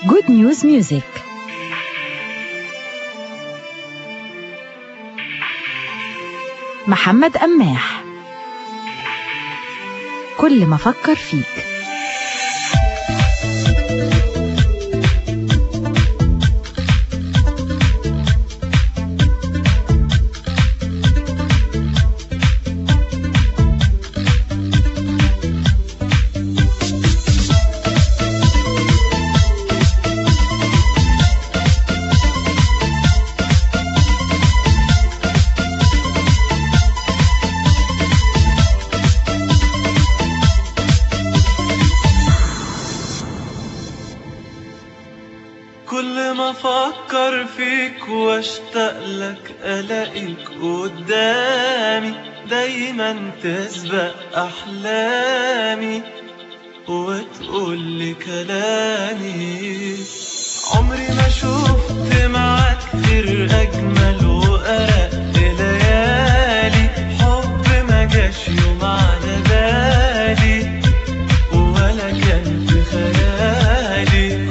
Good News Music. محمد قماح. كل ما أفكر فيك. كل ما افكر فيك واشتاق لك الاقيك قدامي، دايما تسبق احلامي وتقول لي كلامي. عمري ما شفت معاك غير اجمل وارق ليالي، حب ما جاش يوم على بالي ولا كان في خيالي.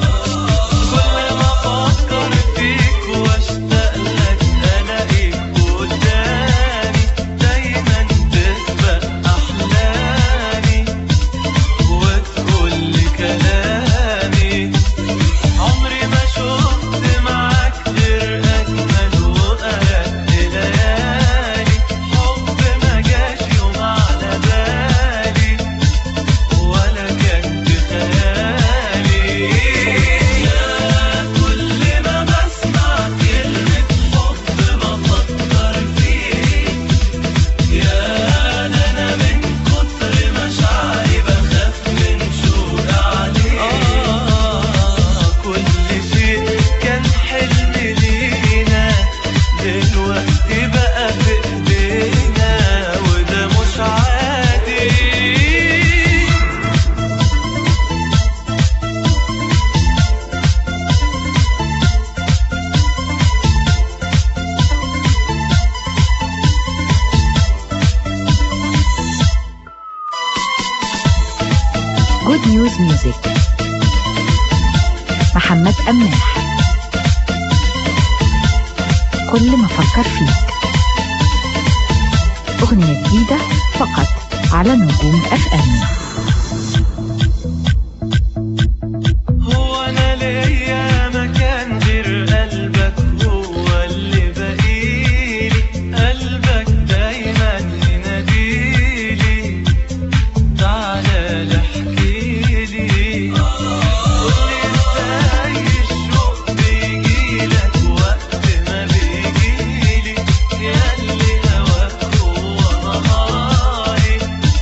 Good News Music. محمد قماح. كل ما أفكر فيك. أغنية جديدة فقط على نجوم FM. هو أنا ليا مكان غير قلبك، هو اللي بقيلي، قلبك دايما يناديلي، تعالى لحكيلي، قولي ازاي الشوق بيجيلك وقت ما بيجيلي، ياللي هواك هو نهاري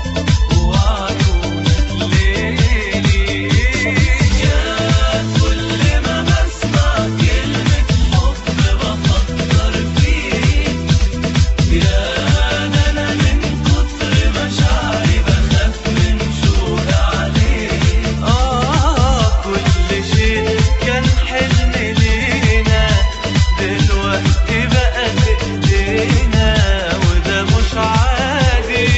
وعيونك ليلي. يا كل ما بسمع كلمة حب بفكر فيك، يا أنا من كتر مشاعري بخاف من شوق عليك. كل شيء كان حلم لينا دلوقتي بقى في ايدينا وده مش عادي.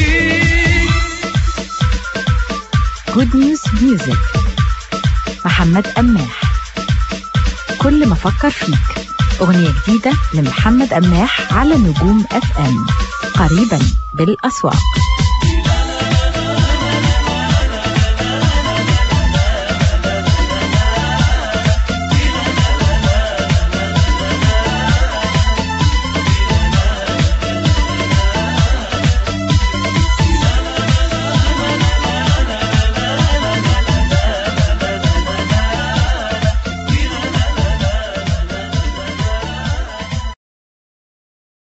Good News Music. محمد قماح. كل ما أفكر فيك. أغنية جديدة لمحمد قماح على نجوم FM قريبا بالأسواق.